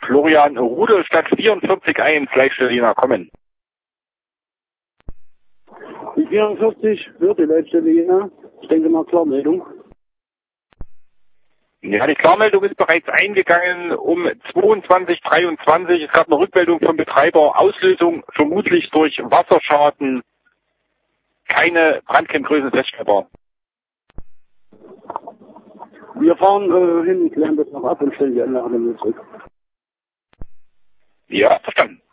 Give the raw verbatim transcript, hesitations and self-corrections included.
Florian Rudolstadt vierundvierzig eins, Leitstelle kommen. Die vierundvierzig wird die Leitstelle Jena. Ich denke mal Klarmeldung. Ja, die Klarmeldung ist bereits eingegangen um zweiundzwanzig Uhr dreiundzwanzig. Es gab eine Rückmeldung vom Betreiber. Auslösung vermutlich durch Wasserschaden. Keine Brandkenngrößen feststellbar. Wir fahren äh, hin, klären das noch ab und stellen die Anlage dann wieder zurück. Ja, verstanden.